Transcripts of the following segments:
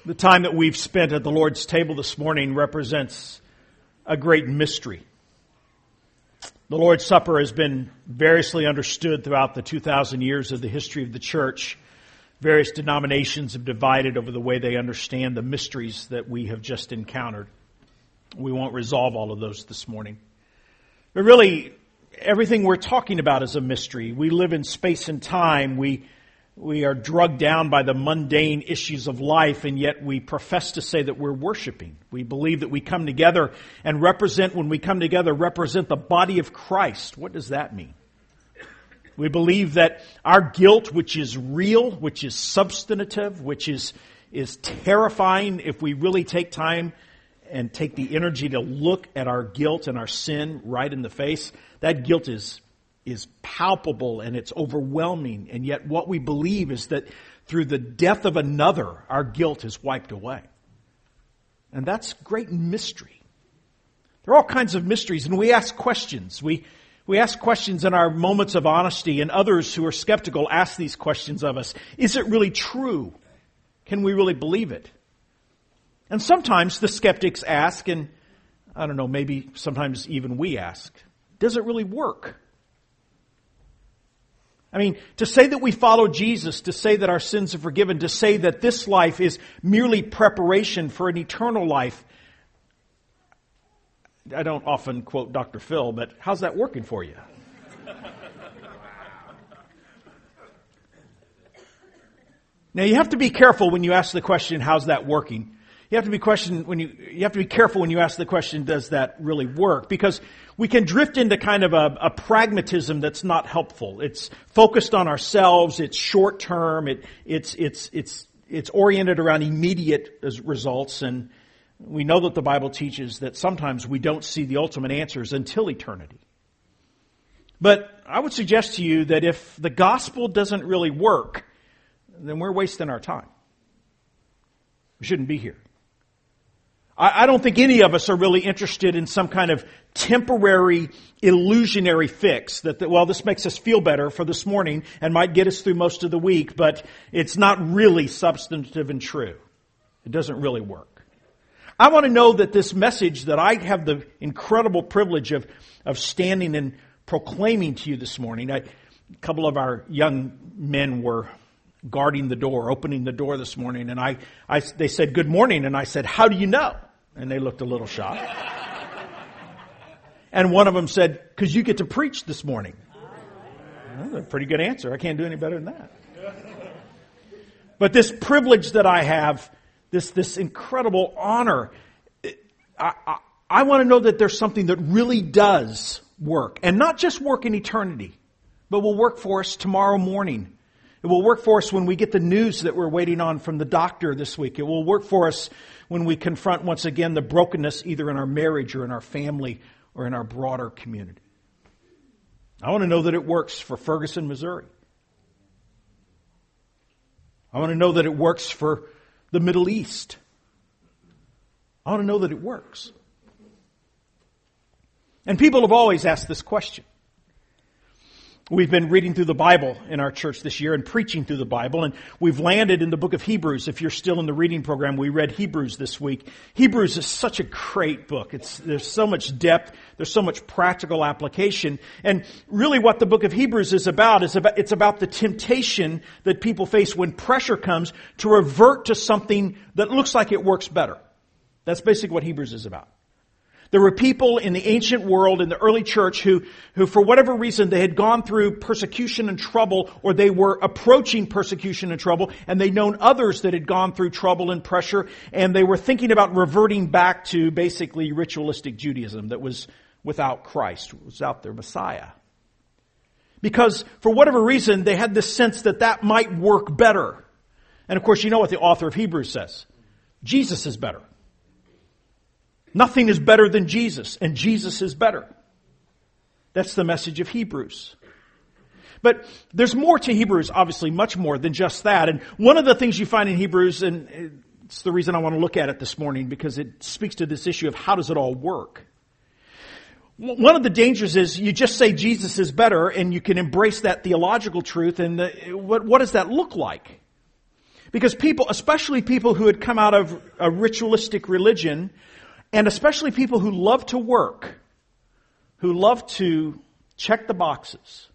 The time that we've spent at the Lord's table this morning represents a great mystery. The Lord's Supper has been variously understood throughout the 2,000 years of the history of the church. Various denominations have divided over the way they understand the mysteries that we have just encountered. We won't resolve all of those this morning. But really, everything we're talking about is a mystery. We live in space and time. We are drugged down by the mundane issues of life, and yet we profess to say that we're worshiping. We believe that we come together and represent the body of Christ. What does that mean? We believe that our guilt, which is real, which is substantive, which is terrifying if we really take time and take the energy to look at our guilt and our sin right in the face, that guilt is palpable and it's overwhelming. And yet what we believe is that through the death of another, our guilt is wiped away. And that's great mystery. There are all kinds of mysteries, and we ask questions. We ask questions in our moments of honesty, and others who are skeptical ask these questions of us. Is it really true? Can we really believe it? And sometimes the skeptics ask, and I don't know, maybe sometimes even we ask, does it really work? I mean, to say that we follow Jesus, to say that our sins are forgiven, to say that this life is merely preparation for an eternal life. I don't often quote Dr. Phil, but how's that working for you? Now, you have to be careful when you ask the question, how's that working? You have to be careful when you ask the question, does that really work? Because we can drift into kind of a pragmatism that's not helpful. It's focused on ourselves. It's short term. It's oriented around immediate results. And we know that the Bible teaches that sometimes we don't see the ultimate answers until eternity. But I would suggest to you that if the gospel doesn't really work, then we're wasting our time. We shouldn't be here. I don't think any of us are really interested in some kind of temporary, illusionary fix that, this makes us feel better for this morning and might get us through most of the week, but it's not really substantive and true. It doesn't really work. I want to know that this message that I have the incredible privilege of standing and proclaiming to you this morning, a couple of our young men were guarding the door, opening the door this morning, and they said, "Good morning," and I said, "How do you know?" And they looked a little shocked. And one of them said, "Because you get to preach this morning." Well, that's a pretty good answer. I can't do any better than that. But this privilege that I have, this incredible honor, I want to know that there's something that really does work. And not just work in eternity, but will work for us tomorrow morning. It will work for us when we get the news that we're waiting on from the doctor this week. It will work for us when we confront once again the brokenness either in our marriage or in our family or in our broader community. I want to know that it works for Ferguson, Missouri. I want to know that it works for the Middle East. I want to know that it works. And people have always asked this question. We've been reading through the Bible in our church this year and preaching through the Bible, and we've landed in the book of Hebrews. If you're still in the reading program, we read Hebrews this week. Hebrews is such a great book. There's so much depth. There's so much practical application. And really what the book of Hebrews is about, it's about the temptation that people face when pressure comes to revert to something that looks like it works better. That's basically what Hebrews is about. There were people in the ancient world, in the early church, who for whatever reason, they had gone through persecution and trouble, or they were approaching persecution and trouble, and they'd known others that had gone through trouble and pressure, and they were thinking about reverting back to basically ritualistic Judaism that was without Christ, without their Messiah. Because for whatever reason, they had this sense that might work better. And of course, you know what the author of Hebrews says. Jesus is better. Nothing is better than Jesus, and Jesus is better. That's the message of Hebrews. But there's more to Hebrews, obviously, much more than just that. And one of the things you find in Hebrews, and it's the reason I want to look at it this morning, because it speaks to this issue of how does it all work. One of the dangers is you just say Jesus is better, and you can embrace that theological truth, and what does that look like? Because people, especially people who had come out of a ritualistic religion, and especially people who love to work, who love to check the boxes,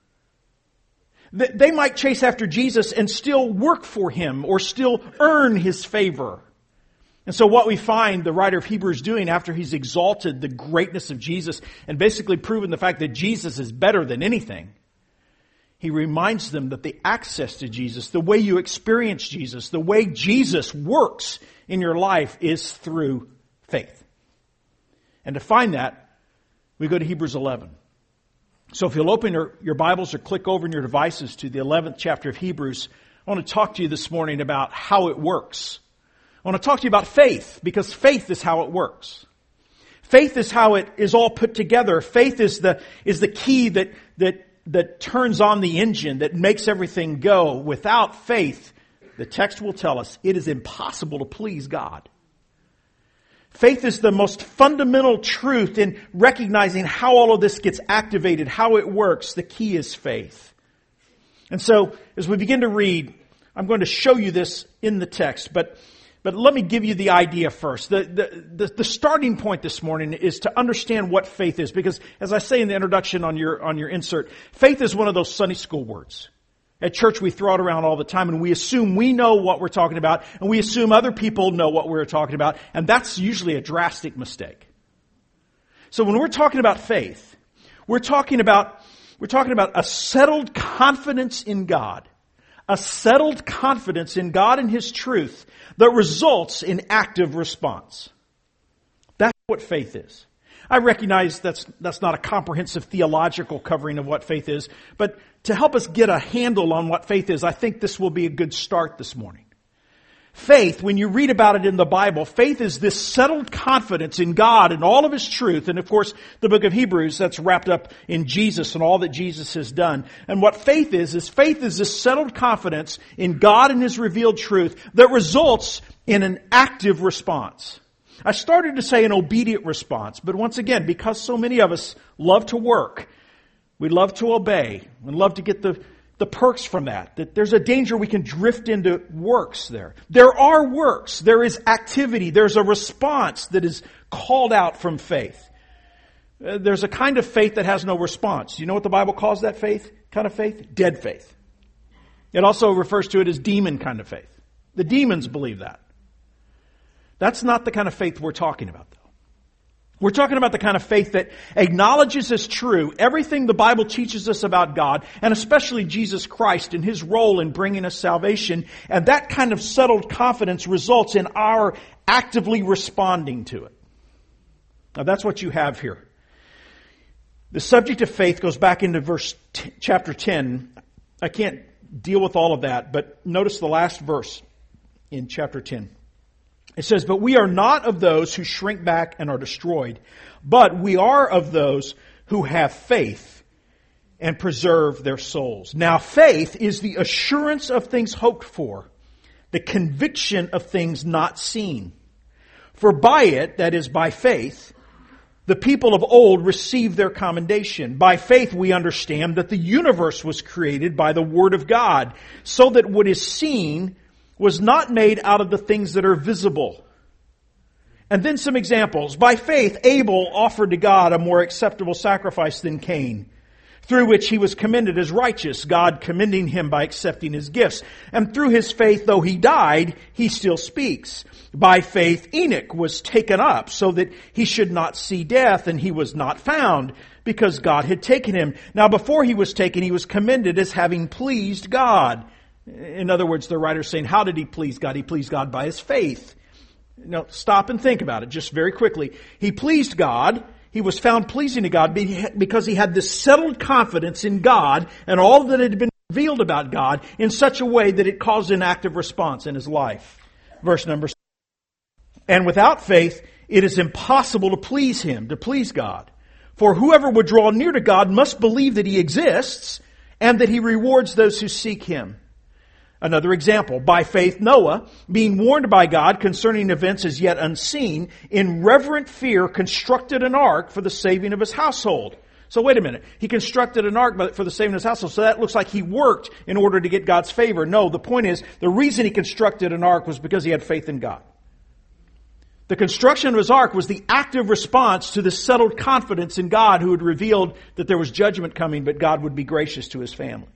they might chase after Jesus and still work for Him or still earn His favor. And so what we find the writer of Hebrews doing after he's exalted the greatness of Jesus and basically proven the fact that Jesus is better than anything, he reminds them that the access to Jesus, the way you experience Jesus, the way Jesus works in your life is through faith. And to find that, we go to Hebrews 11. So if you'll open your Bibles or click over in your devices to the 11th chapter of Hebrews, I want to talk to you this morning about how it works. I want to talk to you about faith, because faith is how it works. Faith is how it is all put together. Faith is the key that turns on the engine, that makes everything go. Without faith, the text will tell us, it is impossible to please God. Faith is the most fundamental truth in recognizing how all of this gets activated, how it works. The key is faith. And so, as we begin to read, I'm going to show you this in the text, but let me give you the idea first. The starting point this morning is to understand what faith is, because as I say in the introduction on your insert, faith is one of those Sunday school words. At church, we throw it around all the time, and we assume we know what we're talking about, and we assume other people know what we're talking about, and that's usually a drastic mistake. So when we're talking about faith, we're talking about a settled confidence in God, a settled confidence in God and His truth that results in active response. That's what faith is. I recognize that's not a comprehensive theological covering of what faith is, but to help us get a handle on what faith is, I think this will be a good start this morning. Faith, when you read about it in the Bible, faith is this settled confidence in God and all of His truth. And of course, the book of Hebrews, that's wrapped up in Jesus and all that Jesus has done. And what faith is this settled confidence in God and His revealed truth that results in an active response. I started to say an obedient response, but once again, because so many of us love to work, we love to obey, and love to get the perks from that there's a danger we can drift into works there. There are works. There is activity. There's a response that is called out from faith. There's a kind of faith that has no response. Do you know what the Bible calls that kind of faith? Dead faith. It also refers to it as demon kind of faith. The demons believe that. That's not the kind of faith we're talking about, though. We're talking about the kind of faith that acknowledges as true everything the Bible teaches us about God, and especially Jesus Christ and His role in bringing us salvation. And that kind of settled confidence results in our actively responding to it. Now that's what you have here. The subject of faith goes back into chapter 10. I can't deal with all of that, but notice the last verse in chapter 10. It says, "But we are not of those who shrink back and are destroyed, but we are of those who have faith and preserve their souls." Now faith is the assurance of things hoped for, the conviction of things not seen. For by it, that is by faith, the people of old received their commendation. By faith we understand that the universe was created by the Word of God, so that what is seen was not made out of the things that are visible. And then some examples. By faith, Abel offered to God a more acceptable sacrifice than Cain, through which he was commended as righteous, God commending him by accepting his gifts. And through his faith, though he died, he still speaks. By faith, Enoch was taken up so that he should not see death, and he was not found, because God had taken him. Now before he was taken, he was commended as having pleased God. In other words, the writer's saying, how did he please God? He pleased God by his faith. Now, stop and think about it just very quickly. He pleased God. He was found pleasing to God because he had this settled confidence in God and all that had been revealed about God in such a way that it caused an active response in his life. Verse number 6. "And without faith, it is impossible to please Him, to please God. For whoever would draw near to God must believe that He exists and that He rewards those who seek Him." Another example, by faith Noah, being warned by God concerning events as yet unseen, in reverent fear constructed an ark for the saving of his household. So wait a minute. He constructed an ark for the saving of his household. So that looks like he worked in order to get God's favor. No, the point is, the reason he constructed an ark was because he had faith in God. The construction of his ark was the active response to the settled confidence in God, who had revealed that there was judgment coming, but God would be gracious to his family.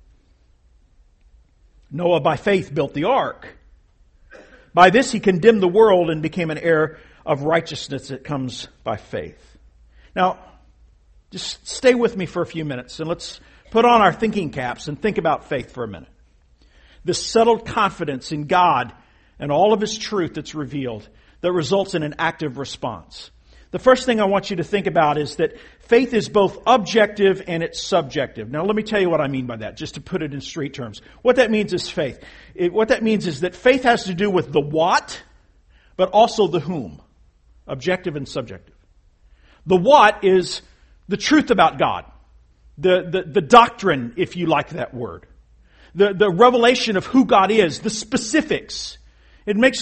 Noah, by faith, built the ark. By this, he condemned the world and became an heir of righteousness that comes by faith. Now, just stay with me for a few minutes, and let's put on our thinking caps and think about faith for a minute. This settled confidence in God and all of his truth that's revealed that results in an active response. The first thing I want you to think about is that faith is both objective and it's subjective. Now let me tell you what I mean by that, just to put it in street terms. What that means is faith. What that means is that faith has to do with the what, but also the whom. Objective and subjective. The what is the truth about God. The doctrine, if you like that word. The revelation of who God is. The specifics. It makes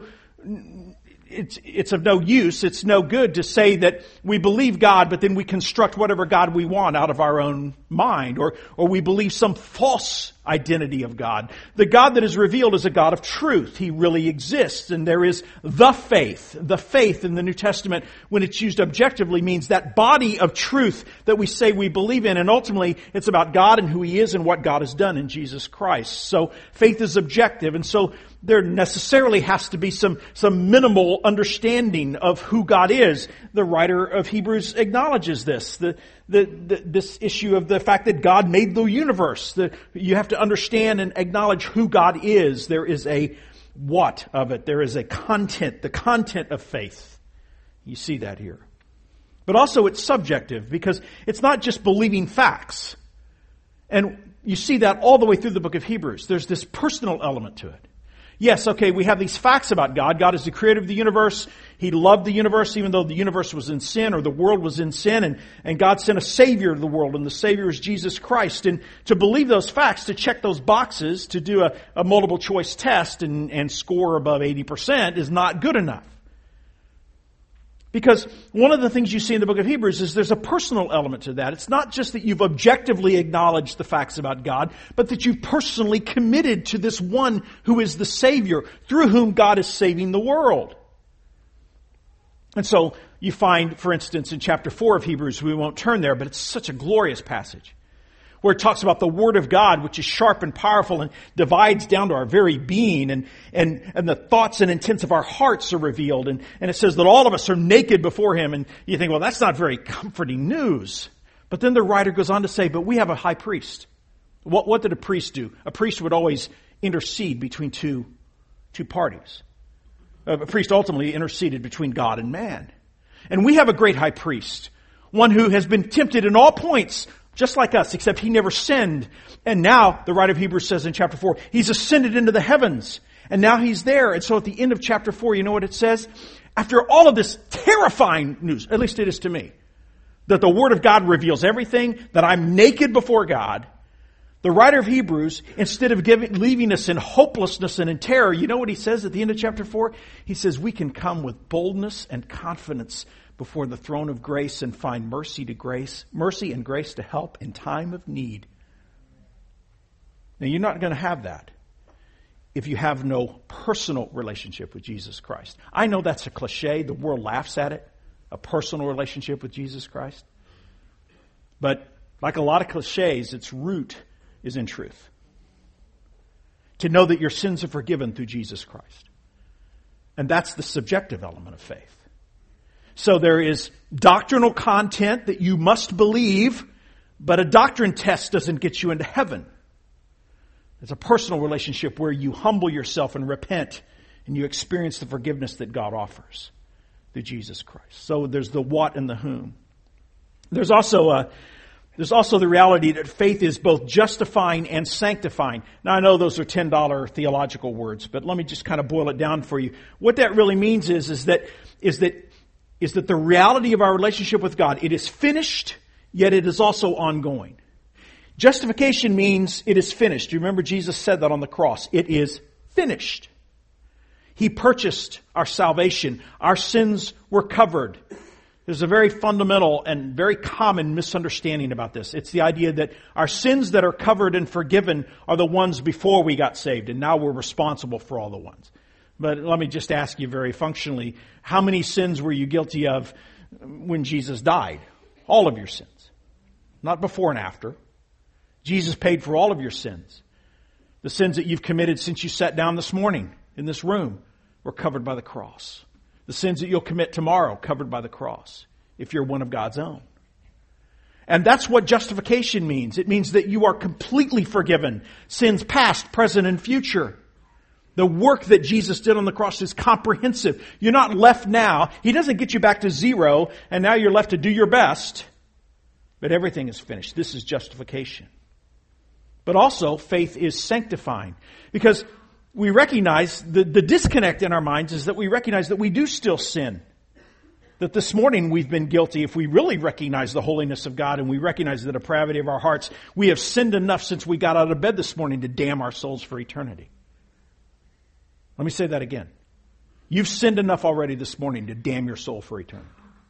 it's of no use, it's no good to say that we believe God, but then we construct whatever God we want out of our own mind, or we believe some false identity of God. The God that is revealed is a God of truth. He really exists, and there is the faith. The faith in the New Testament, when it's used objectively, means that body of truth that we say we believe in, and ultimately it's about God and who He is and what God has done in Jesus Christ. So faith is objective, and so there necessarily has to be some minimal understanding of who God is. The writer of Hebrews acknowledges this. This issue of the fact that God made the universe. You have to understand and acknowledge who God is. There is a what of it. There is a content, the content of faith. You see that here. But also it's subjective, because it's not just believing facts. And you see that all the way through the book of Hebrews. There's this personal element to it. Yes, okay, we have these facts about God. God is the creator of the universe. He loved the universe even though the universe was in sin, or the world was in sin. And God sent a Savior to the world, and the Savior is Jesus Christ. And to believe those facts, to check those boxes, to do a multiple choice test and score above 80% is not good enough. Because one of the things you see in the book of Hebrews is there's a personal element to that. It's not just that you've objectively acknowledged the facts about God, but that you've personally committed to this one who is the Savior, through whom God is saving the world. And so you find, for instance, in chapter 4 of Hebrews, we won't turn there, but it's such a glorious passage, where it talks about the Word of God, which is sharp and powerful and divides down to our very being, and the thoughts and intents of our hearts are revealed. And it says that all of us are naked before Him. And you think, well, that's not very comforting news. But then the writer goes on to say, but we have a high priest. What did a priest do? A priest would always intercede between two parties. A priest ultimately interceded between God and man. And we have a great high priest, one who has been tempted in all points, just like us, except He never sinned. And now, the writer of Hebrews says in chapter 4, He's ascended into the heavens. And now He's there. And so at the end of chapter 4, you know what it says? After all of this terrifying news, at least it is to me, that the Word of God reveals everything, that I'm naked before God, the writer of Hebrews, instead of leaving us in hopelessness and in terror, you know what he says at the end of chapter 4? He says, we can come with boldness and confidence before the throne of grace and find mercy and grace to help in time of need. Now, you're not going to have that if you have no personal relationship with Jesus Christ. I know that's a cliche. The world laughs at it, a personal relationship with Jesus Christ. But like a lot of cliches, its root is in truth. To know that your sins are forgiven through Jesus Christ. And that's the subjective element of faith. So there is doctrinal content that you must believe, but a doctrine test doesn't get you into heaven. It's a personal relationship where you humble yourself and repent, and you experience the forgiveness that God offers through Jesus Christ. So there's the what and the whom. There's also the reality that faith is both justifying and sanctifying. Now, I know those are $10 theological words, but let me just kind of boil it down for you. What that really means is that the reality of our relationship with God, it is finished, yet it is also ongoing. Justification means it is finished. You remember Jesus said that on the cross. It is finished. He purchased our salvation. Our sins were covered. There's a very fundamental and very common misunderstanding about this. It's the idea that our sins that are covered and forgiven are the ones before we got saved, and now we're responsible for all the ones. But let me just ask you very functionally, how many sins were you guilty of when Jesus died? All of your sins. Not before and after. Jesus paid for all of your sins. The sins that you've committed since you sat down this morning in this room were covered by the cross. The sins that you'll commit tomorrow, covered by the cross, if you're one of God's own. And that's what justification means. It means that you are completely forgiven. Sins past, present, and future. The work that Jesus did on the cross is comprehensive. You're not left now. He doesn't get you back to zero, and now you're left to do your best. But everything is finished. This is justification. But also, faith is sanctifying. Because we recognize, the disconnect in our minds is that we recognize that we do still sin. That this morning we've been guilty. If we really recognize the holiness of God and we recognize the depravity of our hearts, we have sinned enough since we got out of bed this morning to damn our souls for eternity. Let me say that again. You've sinned enough already this morning to damn your soul for eternity.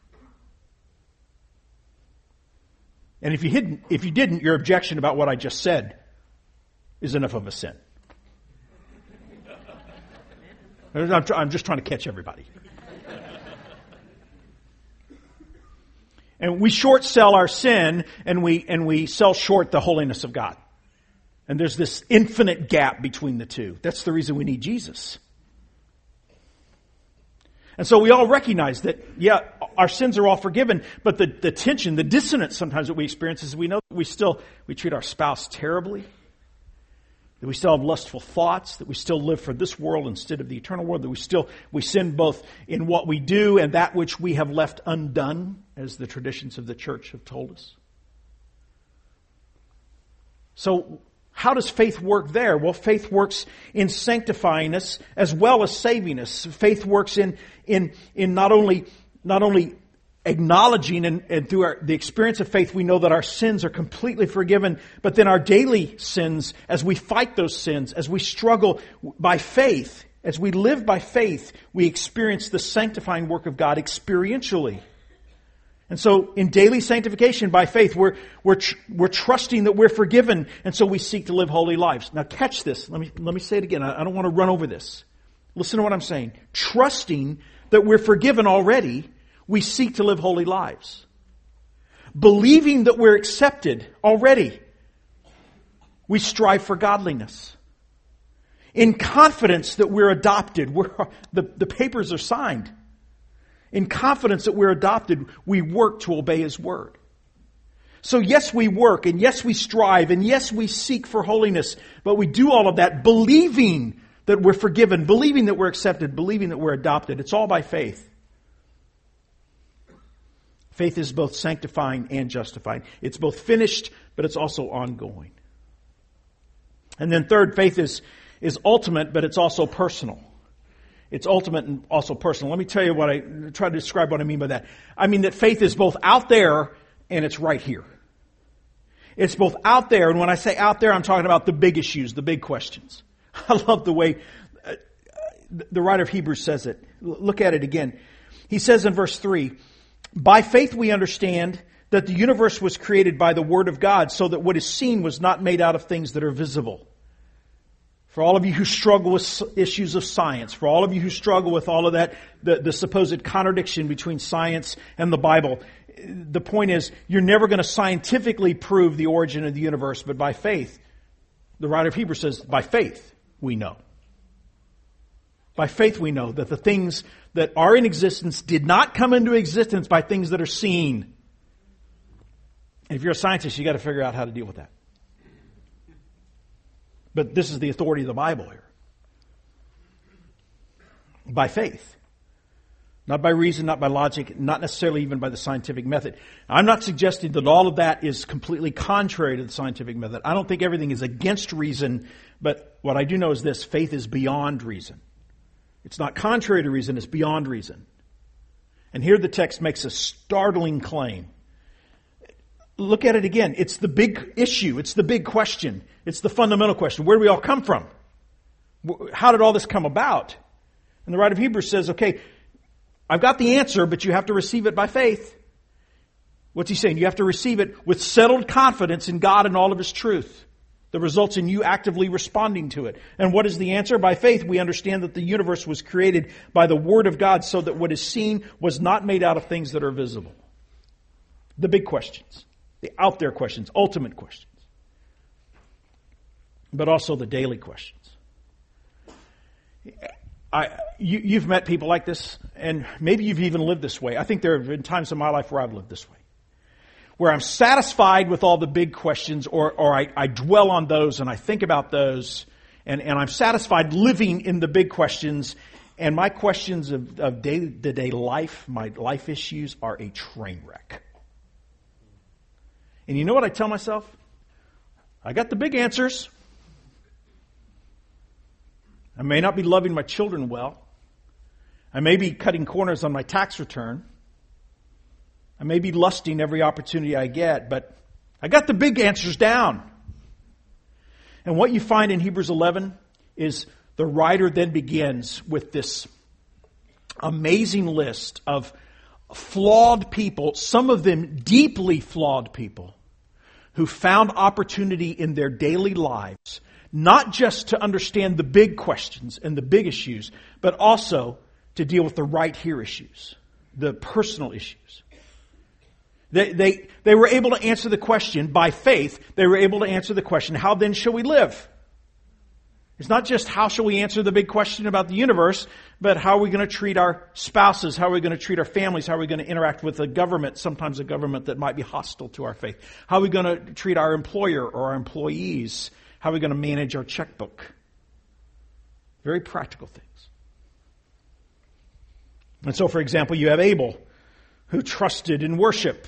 And if you didn't, your objection about what I just said is enough of a sin. I'm just trying to catch everybody. And we short sell our sin, and we sell short the holiness of God. And there's this infinite gap between the two. That's the reason we need Jesus. And so we all recognize that, yeah, our sins are all forgiven, but the tension, the dissonance sometimes that we experience is we know that we treat our spouse terribly, that we still have lustful thoughts, that we still live for this world instead of the eternal world, that we sin both in what we do and that which we have left undone, as the traditions of the church have told us. So how does faith work there? Well, faith works in sanctifying us as well as saving us. Faith works in not only acknowledging and through the experience of faith, we know that our sins are completely forgiven, but then our daily sins, as we fight those sins, as we struggle by faith, as we live by faith, we experience the sanctifying work of God experientially. And so in daily sanctification by faith, we're trusting that we're forgiven, and so we seek to live holy lives. Now catch this. Let me say it again. I don't want to run over this. Listen to what I'm saying. Trusting that we're forgiven already, we seek to live holy lives. Believing that we're accepted already, we strive for godliness. In confidence that we're adopted, the papers are signed. In confidence that we're adopted, we work to obey His Word. So yes, we work, and yes, we strive, and yes, we seek for holiness, but we do all of that believing that we're forgiven, believing that we're accepted, believing that we're adopted. It's all by faith. Faith is both sanctifying and justifying. It's both finished, but it's also ongoing. And then third, faith is ultimate, but it's also personal. It's ultimate and also personal. Let me tell you try to describe what I mean by that. I mean that faith is both out there and it's right here. It's both out there, and when I say out there, I'm talking about the big issues, the big questions. I love the way the writer of Hebrews says it. Look at it again. He says in verse 3, "By faith we understand that the universe was created by the Word of God, so that what is seen was not made out of things that are visible." For all of you who struggle with issues of science, for all of you who struggle with all of that, the supposed contradiction between science and the Bible, the point is, you're never going to scientifically prove the origin of the universe, but by faith. The writer of Hebrews says, by faith we know. By faith we know that the things that are in existence did not come into existence by things that are seen. And if you're a scientist, you got to figure out how to deal with that. But this is the authority of the Bible here. By faith. Not by reason, not by logic, not necessarily even by the scientific method. I'm not suggesting that all of that is completely contrary to the scientific method. I don't think everything is against reason, but what I do know is this: faith is beyond reason. It's not contrary to reason, it's beyond reason. And here the text makes a startling claim. Look at it again. It's the big issue. It's the big question. It's the fundamental question. Where do we all come from? How did all this come about? And the writer of Hebrews says, okay, I've got the answer, but you have to receive it by faith. What's he saying? You have to receive it with settled confidence in God and all of His truth. That results in you actively responding to it. And what is the answer? By faith, we understand that the universe was created by the Word of God so that what is seen was not made out of things that are visible. The big questions. The out there questions. Ultimate questions. But also the daily questions. You've met people like this, and maybe you've even lived this way. I think there have been times in my life where I've lived this way. Where I'm satisfied with all the big questions, or I dwell on those and I think about those, and I'm satisfied living in the big questions, and my questions of day-to-day life, my life issues, are a train wreck. And you know what I tell myself? I got the big answers. I may not be loving my children well. I may be cutting corners on my tax return. I may be lusting every opportunity I get, but I got the big answers down. And what you find in Hebrews 11 is the writer then begins with this amazing list of flawed people, some of them deeply flawed people, who found opportunity in their daily lives, not just to understand the big questions and the big issues, but also to deal with the right here issues, the personal issues. They were able to answer the question by faith. They were able to answer the question, how then shall we live? It's not just how shall we answer the big question about the universe, but how are we going to treat our spouses? How are we going to treat our families? How are we going to interact with a government, sometimes a government that might be hostile to our faith? How are we going to treat our employer or our employees? How are we going to manage our checkbook? Very practical things. And so, for example, you have Abel, who trusted in worship,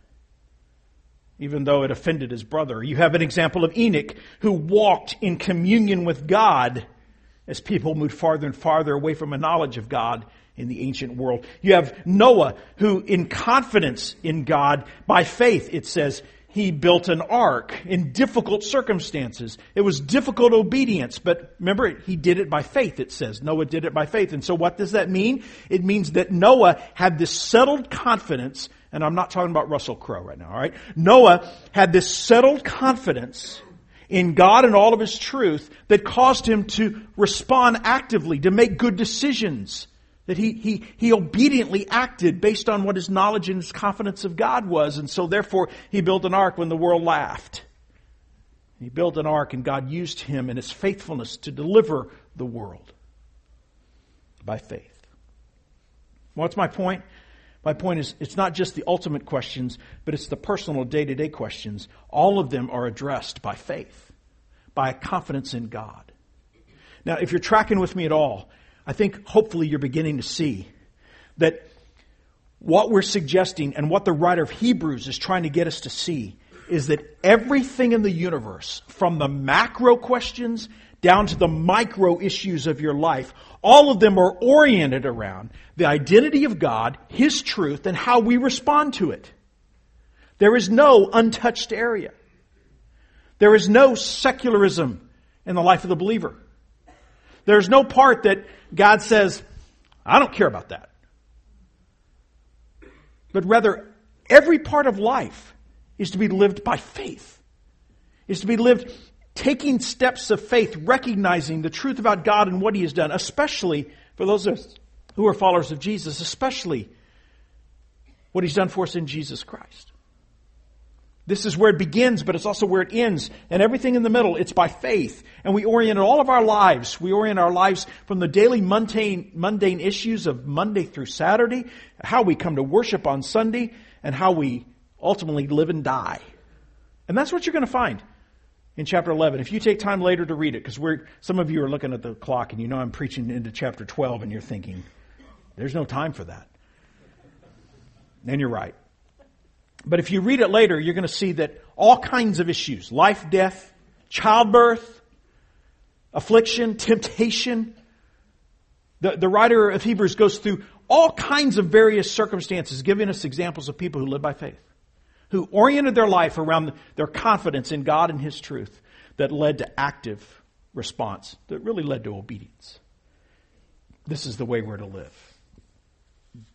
even though it offended his brother. You have an example of Enoch, who walked in communion with God as people moved farther and farther away from a knowledge of God in the ancient world. You have Noah, who in confidence in God, by faith, it says, he built an ark in difficult circumstances. It was difficult obedience, but remember, he did it by faith, it says. Noah did it by faith. And so what does that mean? It means that Noah had this settled confidence, and I'm not talking about Russell Crowe right now, all right? Noah had this settled confidence in God and all of His truth that caused him to respond actively, to make good decisions. That he obediently acted based on what his knowledge and his confidence of God was. And so therefore, he built an ark when the world laughed. He built an ark and God used him and his faithfulness to deliver the world by faith. What's my point? My point is, it's not just the ultimate questions, but it's the personal day-to-day questions. All of them are addressed by faith, by a confidence in God. Now, if you're tracking with me at all, I think hopefully you're beginning to see that what we're suggesting and what the writer of Hebrews is trying to get us to see is that everything in the universe, from the macro questions down to the micro issues of your life, all of them are oriented around the identity of God, His truth, and how we respond to it. There is no untouched area. There is no secularism in the life of the believer. There's no part that God says, I don't care about that. But rather, every part of life is to be lived by faith. Is to be lived taking steps of faith, recognizing the truth about God and what He has done, especially for those of us who are followers of Jesus, especially what He's done for us in Jesus Christ. This is where it begins, but it's also where it ends. And everything in the middle, it's by faith. And we orient all of our lives. We orient our lives from the daily mundane issues of Monday through Saturday, how we come to worship on Sunday, and how we ultimately live and die. And that's what you're going to find in chapter 11. If you take time later to read it, because some of you are looking at the clock and you know I'm preaching into chapter 12 and you're thinking, there's no time for that. And you're right. But if you read it later, you're going to see that all kinds of issues, life, death, childbirth, affliction, temptation, the writer of Hebrews goes through all kinds of various circumstances, giving us examples of people who live by faith, who oriented their life around their confidence in God and His truth that led to active response, that really led to obedience. This is the way we're to live.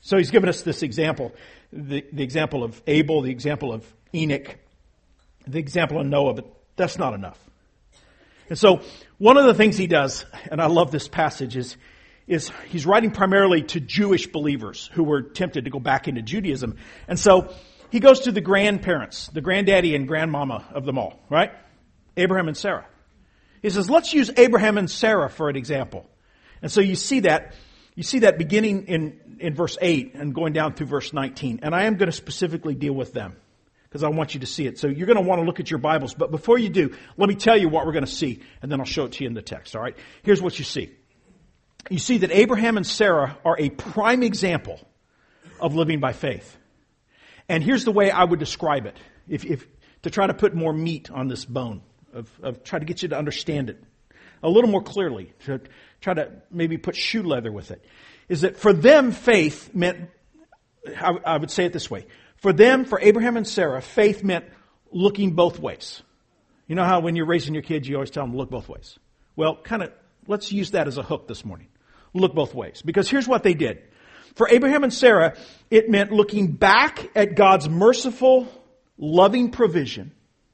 So he's given us this example, the example of Abel, the example of Enoch, the example of Noah, but that's not enough. And so one of the things he does, and I love this passage, is he's writing primarily to Jewish believers who were tempted to go back into Judaism. And so he goes to the grandparents, the granddaddy and grandmama of them all, right? Abraham and Sarah. He says, let's use Abraham and Sarah for an example. And so you see that beginning in verse 8 and going down through verse 19. And I am going to specifically deal with them because I want you to see it. So you're going to want to look at your Bibles. But before you do, let me tell you what we're going to see, and then I'll show it to you in the text, all right? Here's what you see. You see that Abraham and Sarah are a prime example of living by faith. And here's the way I would describe it, if to try to put more meat on this bone, of try to get you to understand it a little more clearly, to try to maybe put shoe leather with it, is that for them, faith meant, I would say it this way, for them, for Abraham and Sarah, faith meant looking both ways. You know how when you're raising your kids, you always tell them to look both ways? Well, let's use that as a hook this morning. Look both ways. Because here's what they did. For Abraham and Sarah, it meant looking back at God's merciful, loving provision.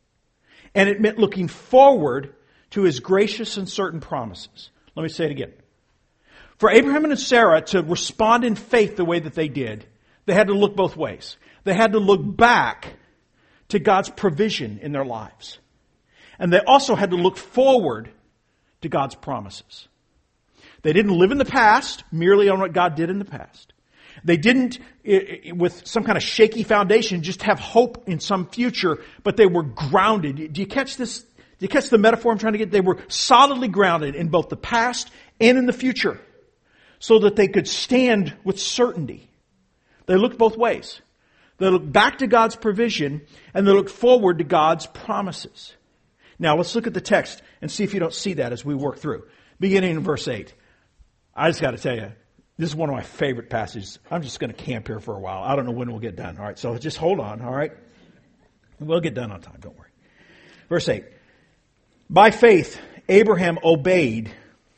And it meant looking forward to His gracious and certain promises. Let me say it again. For Abraham and Sarah to respond in faith the way that they did, they had to look both ways. They had to look back to God's provision in their lives. And they also had to look forward to God's promises. They didn't live in the past merely on what God did in the past. They didn't, with some kind of shaky foundation, just have hope in some future, but they were grounded. Do you catch this? Do you catch the metaphor I'm trying to get? They were solidly grounded in both the past and in the future so that they could stand with certainty. They looked both ways. They looked back to God's provision and they looked forward to God's promises. Now let's look at the text and see if you don't see that as we work through. Beginning in verse 8. I just got to tell you, this is one of my favorite passages. I'm just going to camp here for a while. I don't know when we'll get done. All right, so just hold on. All right, we'll get done on time. Don't worry. Verse 8. By faith, Abraham obeyed.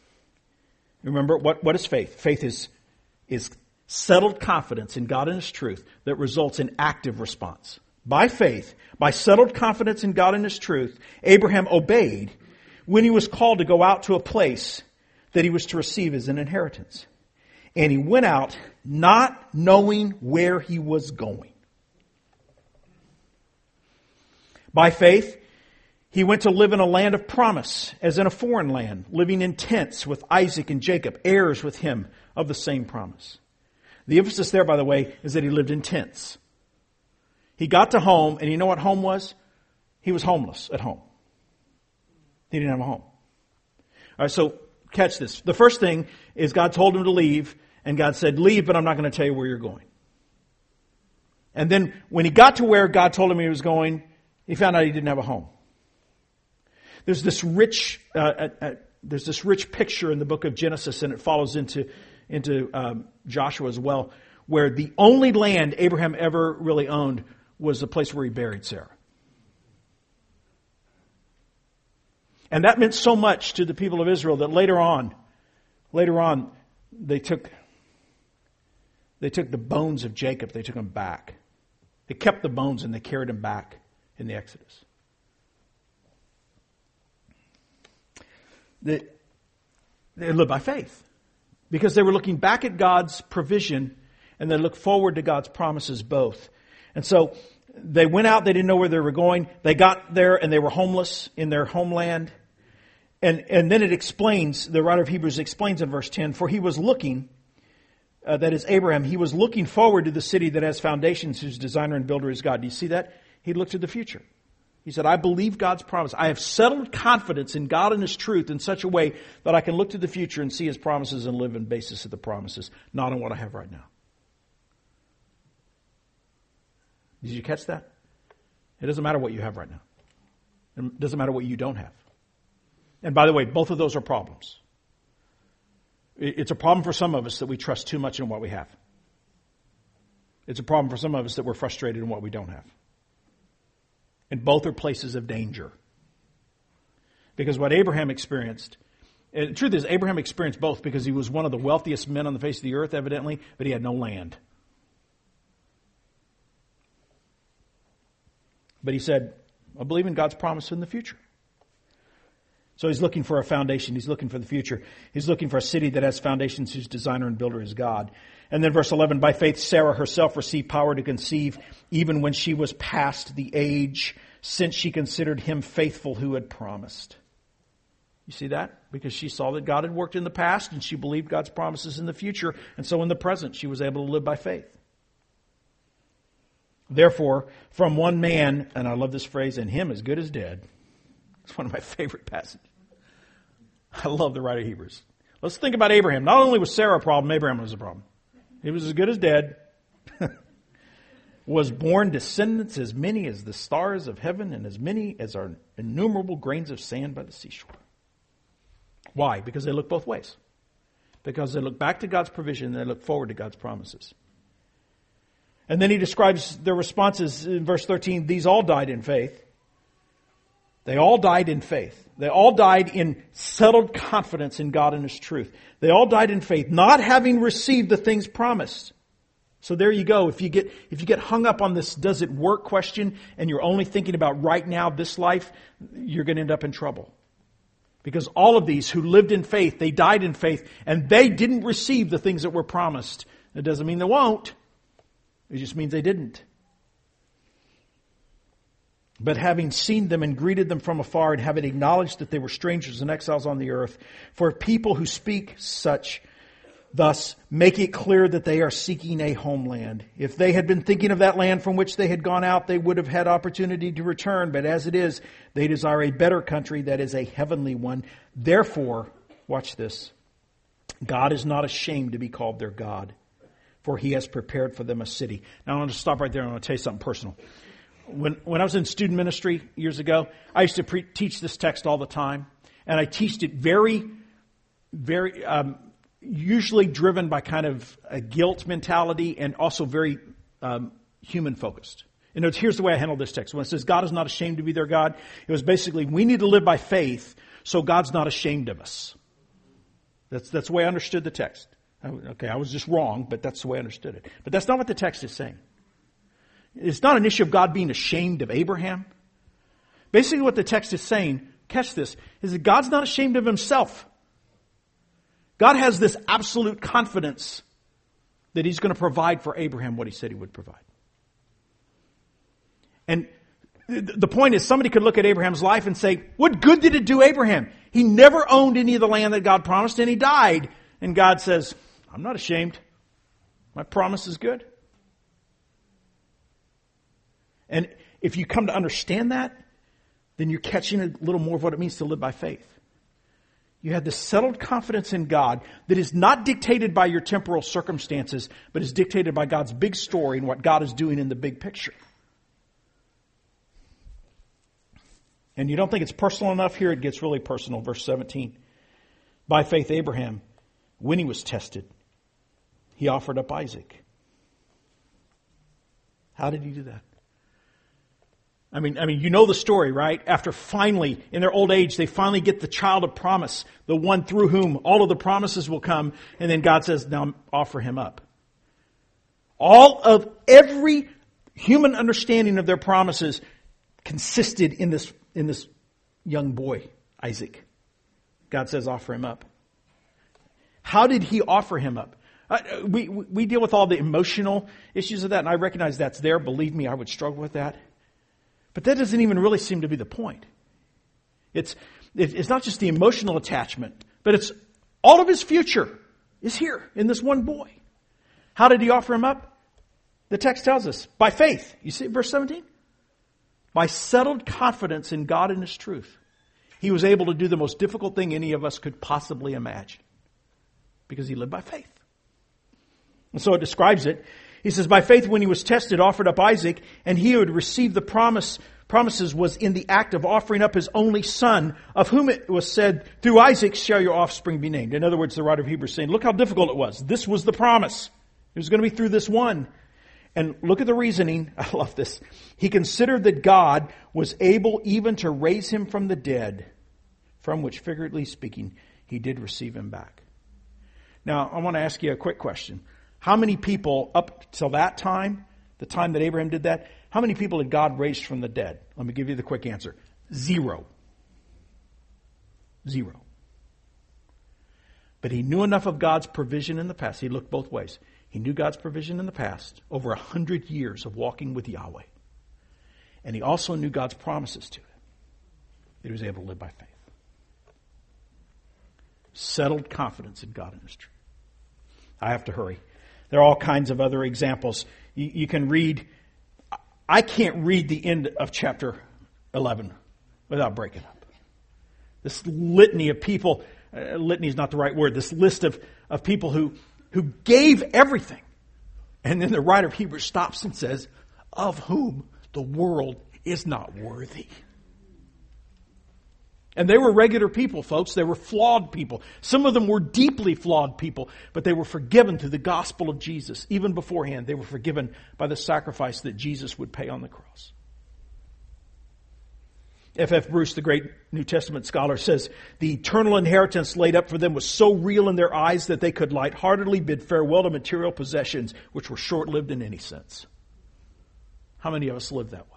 Remember, what is faith? Faith is settled confidence in God and His truth that results in active response. By faith, by settled confidence in God and His truth, Abraham obeyed when he was called to go out to a place that he was to receive as an inheritance. And he went out not knowing where he was going. By faith, he went to live in a land of promise, as in a foreign land, living in tents with Isaac and Jacob, heirs with him of the same promise. The emphasis there, by the way, is that he lived in tents. He got to home, and you know what home was? He was homeless at home. He didn't have a home. All right, so catch this. The first thing is God told him to leave, and God said, leave, but I'm not going to tell you where you're going. And then when he got to where God told him he was going, he found out he didn't have a home. There's this rich picture in the book of Genesis, and it follows into Joshua as well, where the only land Abraham ever really owned was the place where he buried Sarah. And that meant so much to the people of Israel that later on, they took the bones of Jacob, they took them back. They kept the bones and they carried them back in the Exodus. They lived by faith because they were looking back at God's provision and they looked forward to God's promises both. And so they went out, they didn't know where they were going. They got there and they were homeless in their homeland. And then it explains, the writer of Hebrews explains in verse 10, for he was looking, that is Abraham, he was looking forward to the city that has foundations, whose designer and builder is God. Do you see that? He looked to the future. He said, I believe God's promise. I have settled confidence in God and His truth in such a way that I can look to the future and see His promises and live on the basis of the promises, not on what I have right now. Did you catch that? It doesn't matter what you have right now. It doesn't matter what you don't have. And by the way, both of those are problems. It's a problem for some of us that we trust too much in what we have. It's a problem for some of us that we're frustrated in what we don't have. And both are places of danger. Because what Abraham experienced, and the truth is Abraham experienced both because he was one of the wealthiest men on the face of the earth, evidently, but he had no land. But he said, I believe in God's promise in the future. So he's looking for a foundation. He's looking for the future. He's looking for a city that has foundations whose designer and builder is God. And then verse 11, by faith Sarah herself received power to conceive even when she was past the age, since she considered him faithful who had promised. You see that? Because she saw that God had worked in the past and she believed God's promises in the future. And so in the present she was able to live by faith. Therefore, from one man, and I love this phrase, and him as good as dead. It's one of my favorite passages. I love the writer of Hebrews. Let's think about Abraham. Not only was Sarah a problem, Abraham was a problem. He was as good as dead. Was born descendants as many as the stars of heaven and as many as are innumerable grains of sand by the seashore. Why? Because they look both ways. Because they look back to God's provision and they look forward to God's promises. And then he describes their responses in verse 13. These all died in faith. They all died in faith. They all died in settled confidence in God and His truth. They all died in faith, not having received the things promised. So there you go. If you get hung up on this does it work question and you're only thinking about right now, this life, you're going to end up in trouble. Because all of these who lived in faith, they died in faith, and they didn't receive the things that were promised. It doesn't mean they won't. It just means they didn't. But having seen them and greeted them from afar, and having acknowledged that they were strangers and exiles on the earth, for people who speak such, thus make it clear that they are seeking a homeland. If they had been thinking of that land from which they had gone out, they would have had opportunity to return. But as it is, they desire a better country, that is a heavenly one. Therefore, watch this, God is not ashamed to be called their God, for He has prepared for them a city. Now I want to stop right there and I want to tell you something personal. When I was in student ministry years ago, I used to teach this text all the time. And I teached it very, usually driven by kind of a guilt mentality and also very human focused. In other words, here's the way I handled this text. When it says God is not ashamed to be their God, it was basically we need to live by faith so God's not ashamed of us. That's the way I understood the text. Okay, I was just wrong, but that's the way I understood it. But that's not what the text is saying. It's not an issue of God being ashamed of Abraham. Basically what the text is saying, catch this, is that God's not ashamed of Himself. God has this absolute confidence that He's going to provide for Abraham what He said He would provide. And the point is, somebody could look at Abraham's life and say, what good did it do Abraham? He never owned any of the land that God promised and he died. And God says, I'm not ashamed. My promise is good. And if you come to understand that, then you're catching a little more of what it means to live by faith. You have this settled confidence in God that is not dictated by your temporal circumstances, but is dictated by God's big story and what God is doing in the big picture. And you don't think it's personal enough? Here it gets really personal. Verse 17. By faith Abraham, when he was tested, he offered up Isaac. How did he do that? I mean, you know the story, right? After finally, in their old age, they finally get the child of promise, the one through whom all of the promises will come. And then God says, now offer him up. All of every human understanding of their promises consisted in this young boy, Isaac. God says, offer him up. How did he offer him up? We deal with all the emotional issues of that, and I recognize that's there. Believe me, I would struggle with that. But that doesn't even really seem to be the point. It's not just the emotional attachment, but it's all of his future is here in this one boy. How did he offer him up? The text tells us, by faith. You see verse 17? By settled confidence in God and His truth. He was able to do the most difficult thing any of us could possibly imagine. Because he lived by faith. And so it describes it. He says, by faith when he was tested, offered up Isaac, and he who had received the promises was in the act of offering up his only son, of whom it was said, through Isaac shall your offspring be named. In other words, the writer of Hebrews is saying, look how difficult it was. This was the promise. It was going to be through this one. And look at the reasoning. I love this. He considered that God was able even to raise him from the dead, from which, figuratively speaking, he did receive him back. Now, I want to ask you a quick question. How many people up till that time, the time that Abraham did that, How many people had God raised from the dead? Let me give you the quick answer. 0. 0. But he knew enough of God's provision in the past. He looked both ways. He knew God's provision in the past, over 100 years of walking with Yahweh. And he also knew God's promises to him. He was able to live by faith. Settled confidence in God and His truth. I have to hurry. There are all kinds of other examples. You can read. I can't read the end of chapter 11 without breaking up. This litany of people, litany is not the right word, this list of people who gave everything. And then the writer of Hebrews stops and says, of whom the world is not worthy. And they were regular people, folks. They were flawed people. Some of them were deeply flawed people, but they were forgiven through the gospel of Jesus. Even beforehand, they were forgiven by the sacrifice that Jesus would pay on the cross. F.F. Bruce, the great New Testament scholar, says, the eternal inheritance laid up for them was so real in their eyes that they could lightheartedly bid farewell to material possessions, which were short-lived in any sense. How many of us live that way?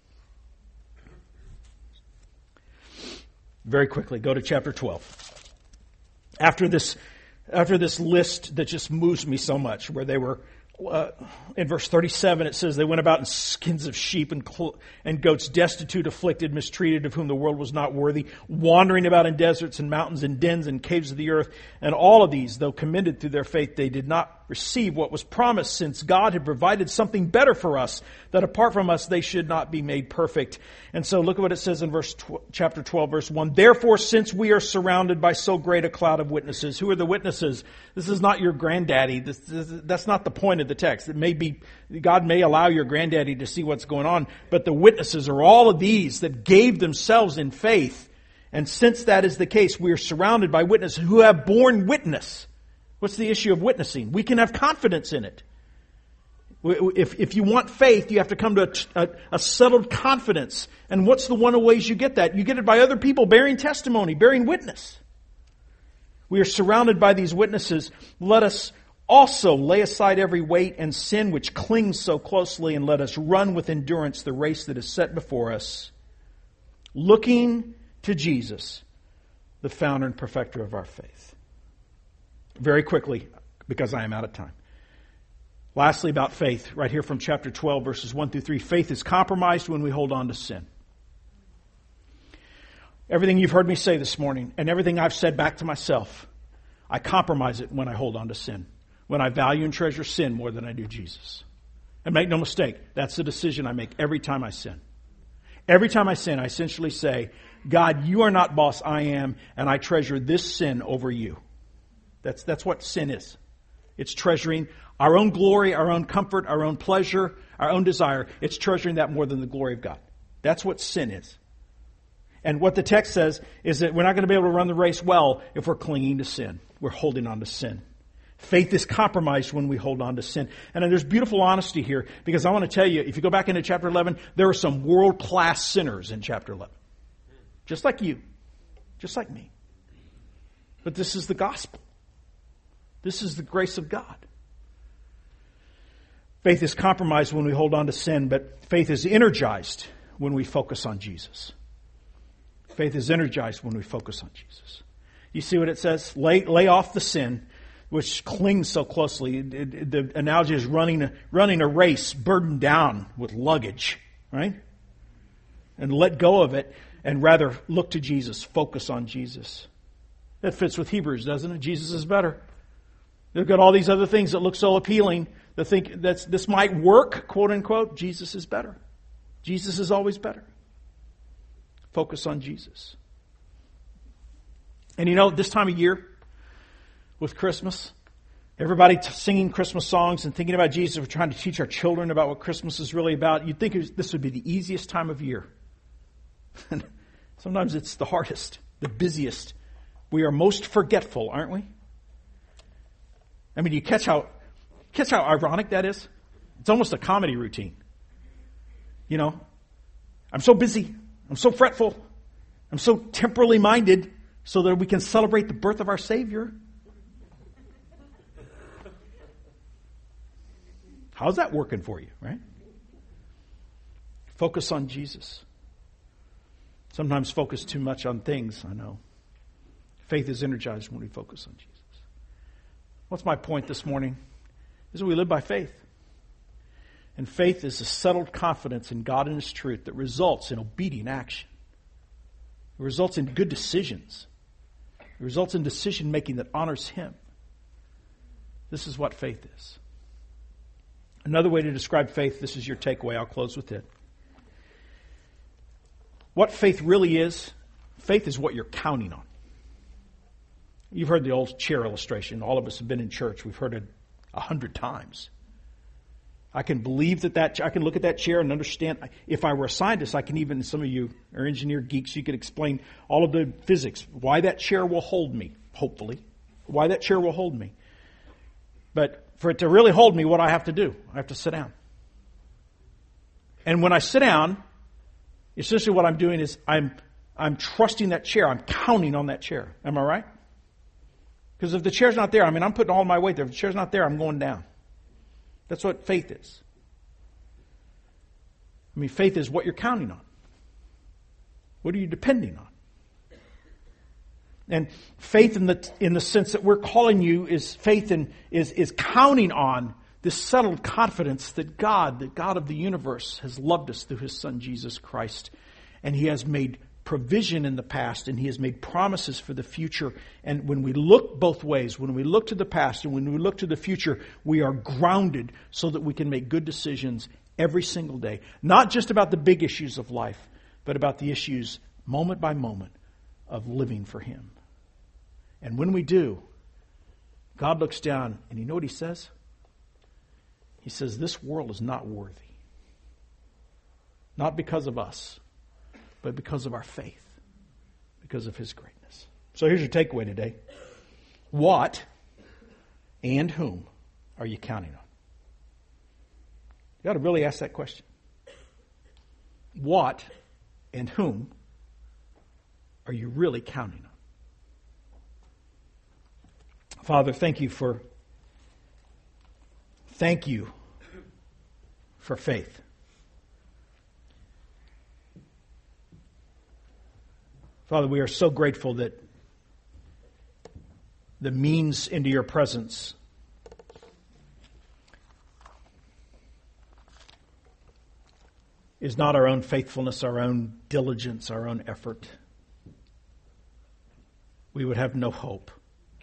Very quickly, go to chapter 12. After this list that just moves me so much, where they were, in verse 37, it says, they went about in skins of sheep and goats, destitute, afflicted, mistreated, of whom the world was not worthy, wandering about in deserts and mountains and dens and caves of the earth. And all of these, though commended through their faith, they did not receive what was promised, since God had provided something better for us, that apart from us they should not be made perfect. And so look at what it says in chapter 12, verse 1. Therefore, since we are surrounded by so great a cloud of witnesses. Who are the witnesses? This is not your granddaddy. That's not the point of the text. It may be, God may allow your granddaddy to see what's going on, but the witnesses are all of these that gave themselves in faith. And since that is the case, we are surrounded by witnesses who have borne witness. What's the issue of witnessing? We can have confidence in it. If you want faith, you have to come to a settled confidence. And what's the one of the ways you get that? You get it by other people bearing testimony, bearing witness. We are surrounded by these witnesses. Let us also lay aside every weight and sin which clings so closely, and let us run with endurance the race that is set before us, looking to Jesus, the founder and perfecter of our faith. Very quickly, because I am out of time. Lastly, about faith, right here from chapter 12, verses 1 through 3. Faith is compromised when we hold on to sin. Everything you've heard me say this morning, and everything I've said back to myself, I compromise it when I hold on to sin. When I value and treasure sin more than I do Jesus. And make no mistake, that's the decision I make every time I sin. Every time I sin, I essentially say, God, you are not boss, I am, and I treasure this sin over you. That's what sin is. It's treasuring our own glory, our own comfort, our own pleasure, our own desire. It's treasuring that more than the glory of God. That's what sin is. And what the text says is that we're not going to be able to run the race well if we're clinging to sin. We're holding on to sin. Faith is compromised when we hold on to sin. And there's beautiful honesty here, because I want to tell you, if you go back into chapter 11, there are some world-class sinners in chapter 11. Just like you. Just like me. But this is the gospel. This is the grace of God. Faith is compromised when we hold on to sin, but faith is energized when we focus on Jesus. Faith is energized when we focus on Jesus. You see what it says? Lay off the sin which clings so closely. The analogy is running a race burdened down with luggage, right? And let go of it and rather look to Jesus, focus on Jesus. That fits with Hebrews, doesn't it? Jesus is better. They've got all these other things that look so appealing. They think that this might work, quote unquote. Jesus is better. Jesus is always better. Focus on Jesus. And you know, this time of year, with Christmas, everybody singing Christmas songs and thinking about Jesus. We're trying to teach our children about what Christmas is really about. You'd think this would be the easiest time of year. And sometimes it's the hardest, the busiest. We are most forgetful, aren't we? I mean, you catch how ironic that is? It's almost a comedy routine. You know, I'm so busy. I'm so fretful. I'm so temporally minded so that we can celebrate the birth of our Savior. How's that working for you, right? Focus on Jesus. Sometimes focus too much on things, I know. Faith is energized when we focus on Jesus. What's my point this morning? Is that we live by faith. And faith is a settled confidence in God and His truth that results in obedient action. It results in good decisions. It results in decision making that honors Him. This is what faith is. Another way to describe faith, this is your takeaway, I'll close with it. What faith really is, faith is what you're counting on. You've heard the old chair illustration. All of us have been in church. We've heard it 100 times. I can believe that I can look at that chair and understand. If I were a scientist, I can even, some of you are engineer geeks, you could explain all of the physics, why that chair will hold me, hopefully. Why that chair will hold me. But for it to really hold me, what do I have to do? I have to sit down. And when I sit down, essentially what I'm doing is I'm trusting that chair. I'm counting on that chair. Am I right? Because if the chair's not there, I'm putting all my weight there. If the chair's not there, I'm going down. That's what faith is. Faith is what you're counting on. What are you depending on? And faith in the sense that we're calling you is faith is counting on this settled confidence that God, the God of the universe, has loved us through His Son Jesus Christ. And He has made provision in the past, and He has made promises for the future. And when we look both ways, when we look to the past and when we look to the future, we are grounded so that we can make good decisions every single day. Not just about the big issues of life, but about the issues moment by moment of living for Him. And when we do, God looks down and you know what He says? He says, this world is not worthy. Not because of us, but because of our faith, because of His greatness. So here's your takeaway today. What and whom are you counting on? You ought to really ask that question. What and whom are you really counting on? Father, thank you for faith. Father, we are so grateful that the means into your presence is not our own faithfulness, our own diligence, our own effort. We would have no hope.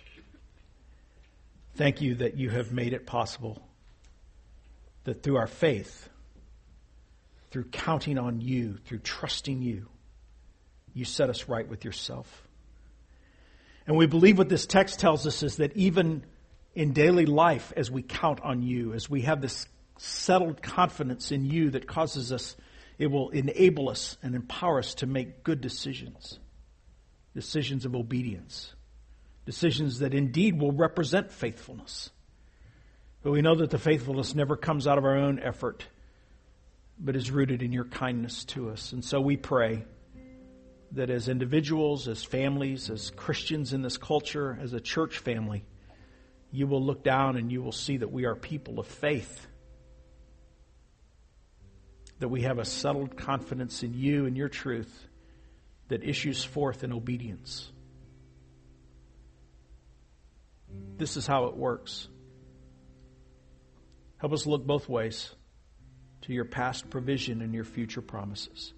Thank you that you have made it possible that through our faith, through counting on you, through trusting you, you set us right with yourself. And we believe what this text tells us is that even in daily life, as we count on you, as we have this settled confidence in you that causes us, it will enable us and empower us to make good decisions. Decisions of obedience. Decisions that indeed will represent faithfulness. But we know that the faithfulness never comes out of our own effort, but is rooted in your kindness to us. And so we pray that as individuals, as families, as Christians in this culture, as a church family, you will look down and you will see that we are people of faith. That we have a settled confidence in you and your truth that issues forth in obedience. This is how it works. Help us look both ways to your past provision and your future promises.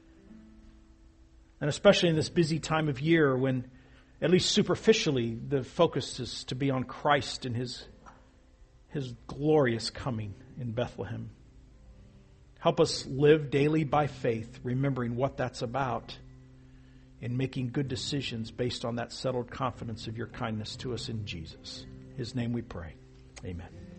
And especially in this busy time of year when, at least superficially, the focus is to be on Christ and His glorious coming in Bethlehem. Help us live daily by faith, remembering what that's about, and making good decisions based on that settled confidence of your kindness to us in Jesus. In His name we pray. Amen.